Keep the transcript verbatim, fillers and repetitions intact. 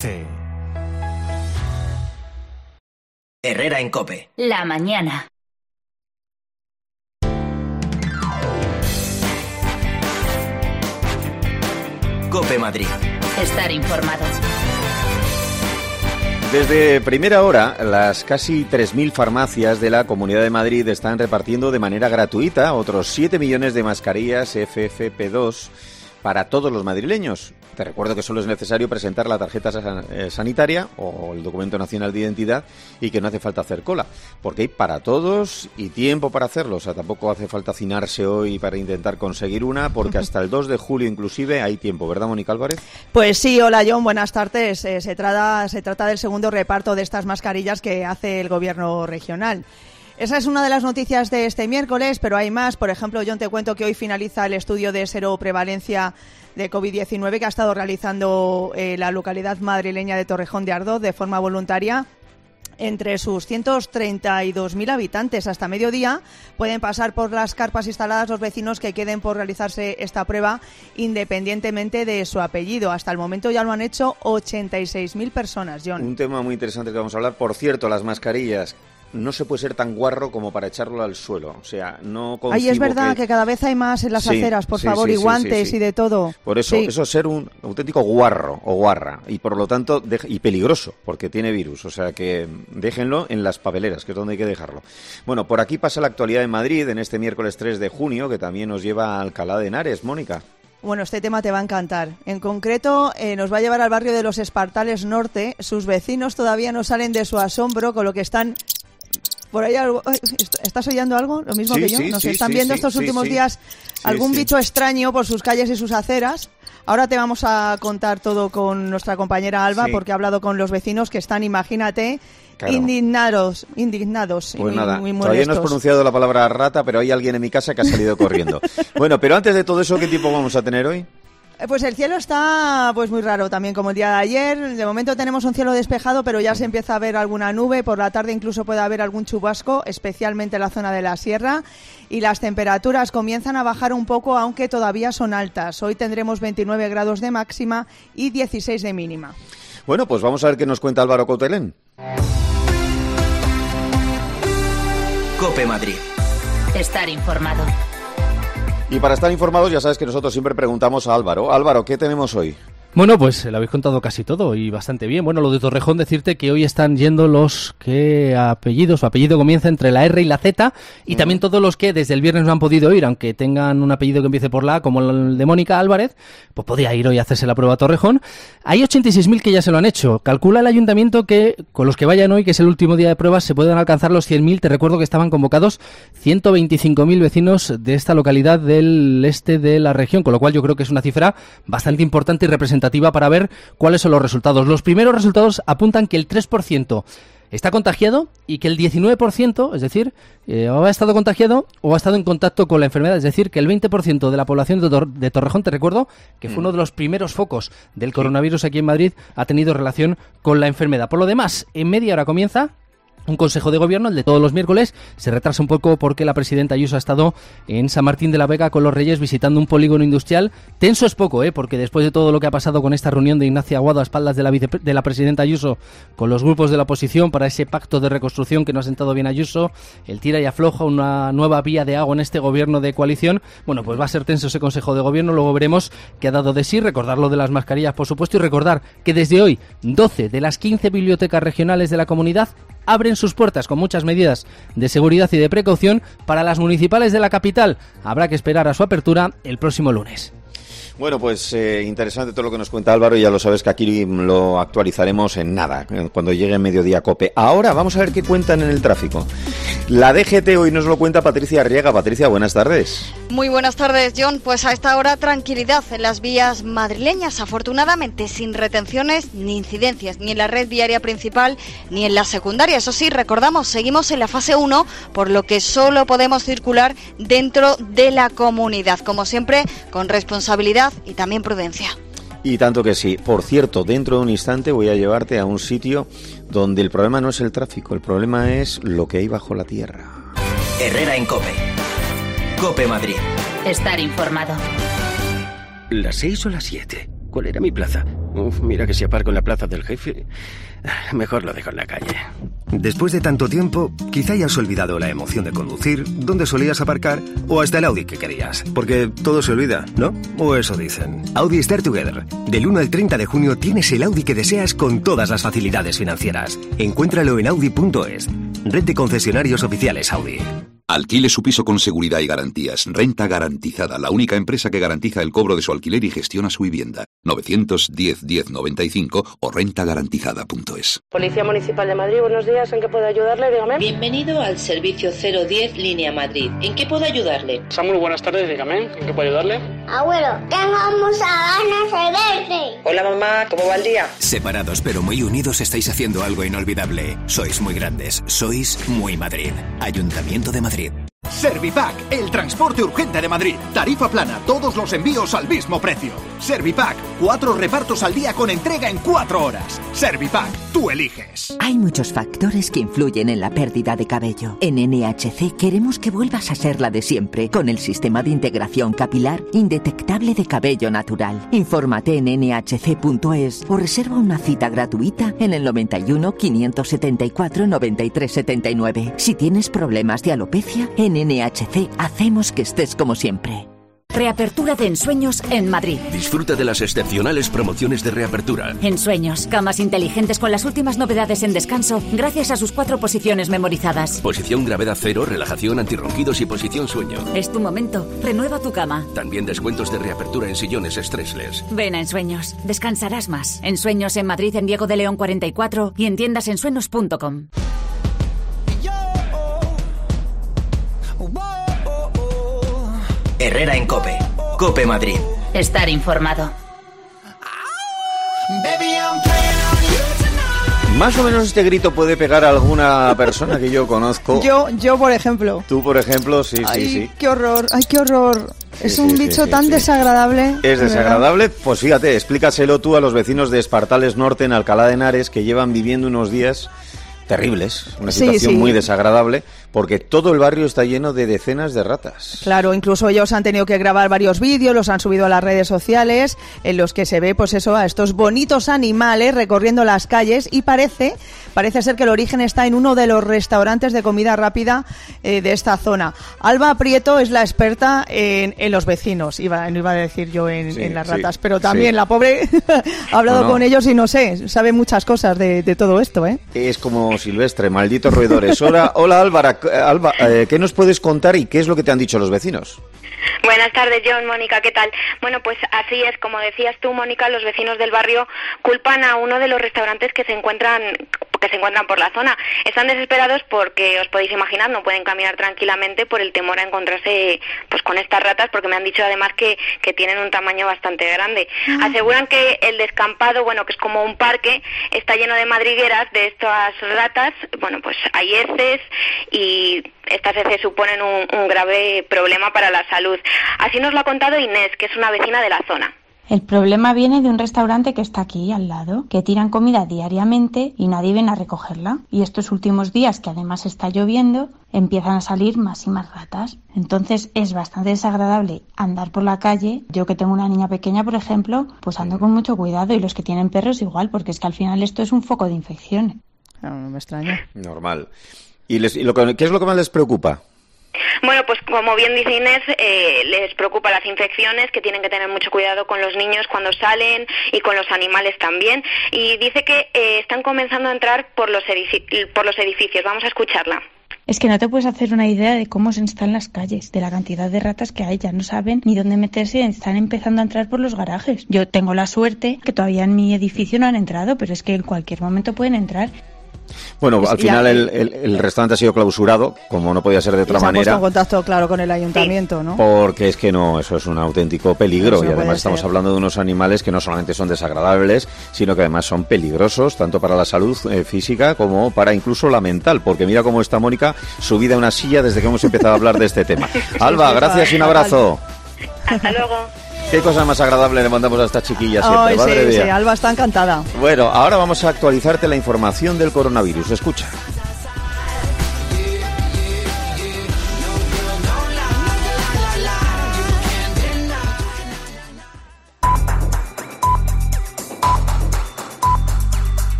Sí. Herrera en COPE. La mañana. COPE Madrid. Estar informado. Desde primera hora, las casi tres mil farmacias de la Comunidad de Madrid están repartiendo de manera gratuita otros siete millones de mascarillas F F P dos para todos los madrileños. Te recuerdo que solo es necesario presentar la tarjeta san- eh, sanitaria o el documento nacional de identidad y que no hace falta hacer cola, porque hay para todos y tiempo para hacerlo. O sea, tampoco hace falta hacinarse hoy para intentar conseguir una, porque hasta el dos de julio inclusive hay tiempo, ¿verdad, Mónica Álvarez? Pues sí, hola John, buenas tardes. Eh, se trata, se trata del segundo reparto de estas mascarillas que hace el gobierno regional. Esa es una de las noticias de este miércoles, pero hay más. Por ejemplo, John, te cuento que hoy finaliza el estudio de seroprevalencia de COVID diecinueve que ha estado realizando eh, la localidad madrileña de Torrejón de Ardoz de forma voluntaria. Entre sus ciento treinta y dos mil habitantes hasta mediodía pueden pasar por las carpas instaladas los vecinos que queden por realizarse esta prueba independientemente de su apellido. Hasta el momento ya lo han hecho ochenta y seis mil personas, John. Un tema muy interesante que vamos a hablar. Por cierto, las mascarillas. No se puede ser tan guarro como para echarlo al suelo. O sea, no concibo Ay, es verdad que... que cada vez hay más en las Sí, aceras, por sí, favor, sí, y sí, guantes sí, sí. y de todo. Por eso, Sí. eso es ser un auténtico guarro o guarra. Y por lo tanto, de- y peligroso, porque tiene virus. O sea que déjenlo en las papeleras, que es donde hay que dejarlo. Bueno, por aquí pasa la actualidad en Madrid en este miércoles tres de junio, que también nos lleva a Alcalá de Henares. Mónica. Bueno, este tema te va a encantar. En concreto, eh, nos va a llevar al barrio de los Espartales Norte. Sus vecinos todavía no salen de su asombro con lo que están... Por ahí algo... Ay, ¿estás oyendo algo? Lo mismo Sí, que yo. sí, Nos sí, están sí, viendo sí, estos sí, últimos sí. días Sí, algún sí. bicho extraño por sus calles y sus aceras. Ahora te vamos a contar todo con nuestra compañera Alba, Sí. porque ha hablado con los vecinos que están, imagínate, Claro. indignados, indignados. Pues y nada, muy todavía no has molestos. pronunciado la palabra rata, pero hay alguien en mi casa que ha salido corriendo. Bueno, pero antes de todo eso, ¿qué tiempo vamos a tener hoy? Eh, Pues el cielo está pues muy raro también como el día de ayer. De momento tenemos un cielo despejado, pero ya se empieza a ver alguna nube. Por la tarde incluso puede haber algún chubasco, especialmente en la zona de la sierra. Y las temperaturas comienzan a bajar un poco, aunque todavía son altas. Hoy tendremos veintinueve grados de máxima y dieciséis de mínima. Bueno, pues vamos a ver qué nos cuenta Álvaro Coutelén. COPE Madrid. Estar informado. Y para estar informados, ya sabes que nosotros siempre preguntamos a Álvaro. Álvaro, ¿qué tenemos hoy? Bueno, pues lo habéis contado casi todo y bastante bien. Bueno, lo de Torrejón, decirte que hoy están yendo los que apellidos, su apellido comienza entre la R y la Z, y también todos los que desde el viernes no han podido ir, aunque tengan un apellido que empiece por la A, como el de Mónica Álvarez, pues podía ir hoy a hacerse la prueba a Torrejón. Hay ochenta y seis mil que ya se lo han hecho. Calcula el ayuntamiento que con los que vayan hoy, que es el último día de pruebas, se pueden alcanzar los cien mil. Te recuerdo que estaban convocados ciento veinticinco mil vecinos de esta localidad del este de la región, con lo cual yo creo que es una cifra bastante importante y representativa para ver cuáles son los resultados. Los primeros resultados apuntan que el tres por ciento está contagiado y que el diecinueve por ciento, es decir, eh, o ha estado contagiado o ha estado en contacto con la enfermedad. Es decir, que el veinte por ciento de la población de, Tor- de Torrejón, te recuerdo, que fue uno de los primeros focos del coronavirus aquí en Madrid, ha tenido relación con la enfermedad. Por lo demás, en media hora comienza un consejo de gobierno, el de todos los miércoles. Se retrasa un poco porque la presidenta Ayuso ha estado en San Martín de la Vega con los Reyes visitando un polígono industrial. Tenso es poco, ¿eh? Porque después de todo lo que ha pasado con esta reunión de Ignacia Aguado a espaldas de la, vice, de la presidenta Ayuso con los grupos de la oposición para ese pacto de reconstrucción que no ha sentado bien a Ayuso, el tira y afloja, una nueva vía de agua en este gobierno de coalición, bueno, pues va a ser tenso ese consejo de gobierno. Luego veremos qué ha dado de sí. Recordar lo de las mascarillas, por supuesto, y recordar que desde hoy doce de las quince bibliotecas regionales de la comunidad abren sus puertas con muchas medidas de seguridad y de precaución. Para las municipales de la capital habrá que esperar a su apertura el próximo lunes. Bueno, pues eh, interesante todo lo que nos cuenta Álvaro, y ya lo sabes que aquí lo actualizaremos en nada, cuando llegue Mediodía COPE. Ahora vamos a ver qué cuentan en el tráfico. La D G T hoy nos lo cuenta Patricia Arriaga. Patricia, buenas tardes. Muy buenas tardes, John. Pues a esta hora tranquilidad en las vías madrileñas, afortunadamente sin retenciones ni incidencias, ni en la red viaria principal ni en la secundaria. Eso sí, recordamos, seguimos en la fase uno, por lo que solo podemos circular dentro de la comunidad, como siempre, con responsabilidad y también prudencia. Y tanto que sí. Por cierto, dentro de un instante voy a llevarte a un sitio donde el problema no es el tráfico, el problema es lo que hay bajo la tierra. Herrera en COPE. COPE Madrid. Estar informado. ¿Las seis o las siete? ¿Cuál era mi plaza? Uf, mira que si aparco en la plaza del jefe, mejor lo dejo en la calle. Después de tanto tiempo, quizá hayas olvidado la emoción de conducir, dónde solías aparcar o hasta el Audi que querías. Porque todo se olvida, ¿no? O eso dicen. Audi Start Together. Del uno al treinta de junio tienes el Audi que deseas con todas las facilidades financieras. Encuéntralo en audi punto es. Red de concesionarios oficiales Audi. Alquile su piso con seguridad y garantías. Renta Garantizada, la única empresa que garantiza el cobro de su alquiler y gestiona su vivienda. novecientos diez diez noventa y cinco o renta garantizada punto es. Policía Municipal de Madrid, buenos días. ¿En qué puedo ayudarle? Dígame. Bienvenido al servicio cero diez Línea Madrid. ¿En qué puedo ayudarle? Samuel, buenas tardes. Dígame. ¿En qué puedo ayudarle? Abuelo, tengo muchas ganas de verte. Hola mamá, ¿cómo va el día? Separados pero muy unidos estáis haciendo algo inolvidable. Sois muy grandes. Sois muy Madrid. Ayuntamiento de Madrid. Servipack, el transporte urgente de Madrid. Tarifa plana, todos los envíos al mismo precio. Servipack, cuatro repartos al día con entrega en cuatro horas. Servipack, tú eliges. Hay muchos factores que influyen en la pérdida de cabello. En N H C queremos que vuelvas a ser la de siempre, con el sistema de integración capilar indetectable de cabello natural. Infórmate en ene hache ce punto es o reserva una cita gratuita en el noventa y uno, quinientos setenta y cuatro, noventa y tres setenta y nueve. Si tienes problemas de alopecia, en N H C hacemos que estés como siempre. Reapertura de Ensueños en Madrid. Disfruta de las excepcionales promociones de reapertura. Ensueños, camas inteligentes con las últimas novedades en descanso gracias a sus cuatro posiciones memorizadas. Posición gravedad cero, relajación, antirronquidos y posición sueño. Es tu momento. Renueva tu cama. También descuentos de reapertura en sillones stressless. Ven a Ensueños. Descansarás más. Ensueños en Madrid, en Diego de León cuarenta y cuatro y en tiendas ensueños punto com. Herrera en COPE. COPE Madrid. Estar informado. Más o menos este grito puede pegar a alguna persona que yo conozco. Yo, yo por ejemplo. Tú, por ejemplo, sí, ay, sí, sí. Qué horror, ay, qué horror. Sí, es un sí, dicho sí, tan sí. desagradable. ¿Es desagradable? Pues fíjate, explícaselo tú a los vecinos de Espartales Norte en Alcalá de Henares que llevan viviendo unos días terribles, una situación sí, sí. muy desagradable, porque todo el barrio está lleno de decenas de ratas. Claro, incluso ellos han tenido que grabar varios vídeos, los han subido a las redes sociales, en los que se ve, pues eso, a estos bonitos animales recorriendo las calles, y parece, parece ser que el origen está en uno de los restaurantes de comida rápida eh, de esta zona. Alba Prieto es la experta en, en los vecinos, iba, no iba a decir yo en, sí, en las ratas, sí, pero también sí. la pobre ha hablado no, no. con ellos y no sé, sabe muchas cosas de, de todo esto, ¿eh? Es como Silvestre, malditos roedores. Hola, hola Álvara, Alba, eh, ¿qué nos puedes contar y qué es lo que te han dicho los vecinos? Buenas tardes, John, Mónica, ¿qué tal? Bueno, pues así es, como decías tú, Mónica, los vecinos del barrio culpan a uno de los restaurantes que se encuentran que se encuentran por la zona. Están desesperados porque, os podéis imaginar, no pueden caminar tranquilamente por el temor a encontrarse pues con estas ratas, porque me han dicho además que, que tienen un tamaño bastante grande. Uh-huh. Aseguran que el descampado, bueno, que es como un parque, está lleno de madrigueras de estas ratas. Bueno, pues hay heces y estas heces suponen un, un grave problema para la salud. Así nos lo ha contado Inés, que es una vecina de la zona. El problema viene de un restaurante que está aquí al lado, que tiran comida diariamente y nadie viene a recogerla. Y estos últimos días, que además está lloviendo, empiezan a salir más y más ratas. Entonces es bastante desagradable andar por la calle. Yo que tengo una niña pequeña, por ejemplo, pues ando con mucho cuidado, y los que tienen perros igual, porque es que al final esto es un foco de infección. No, no me extraña. Normal. ¿Y, les, y lo que, qué es lo que más les preocupa? Bueno, pues como bien dice Inés, eh, les preocupa las infecciones, que tienen que tener mucho cuidado con los niños cuando salen y con los animales también. Y dice que eh, están comenzando a entrar por los, edific- por los edificios. Vamos a escucharla. Es que no te puedes hacer una idea de cómo se están las calles, de la cantidad de ratas que hay. Ya no saben ni dónde meterse y están empezando a entrar por los garajes. Yo tengo la suerte que todavía en mi edificio no han entrado, pero es que en cualquier momento pueden entrar. Bueno, pues al final el, el, el restaurante ha sido clausurado, como no podía ser de otra y se manera. Se ha puesto en contacto, claro, con el ayuntamiento, ¿no? Porque es que no, eso es un auténtico peligro. Eso y además estamos ser. hablando de unos animales que no solamente son desagradables, sino que además son peligrosos, tanto para la salud eh, física como para incluso la mental. Porque mira cómo está Mónica, subida a una silla desde que hemos empezado a hablar de este tema. Alba, gracias y un abrazo. Hasta luego. Qué cosa más agradable le mandamos a esta chiquilla siempre. Ay, Madre sí, mía. sí, Alba está encantada. Bueno, ahora vamos a actualizarte la información del coronavirus. Escucha.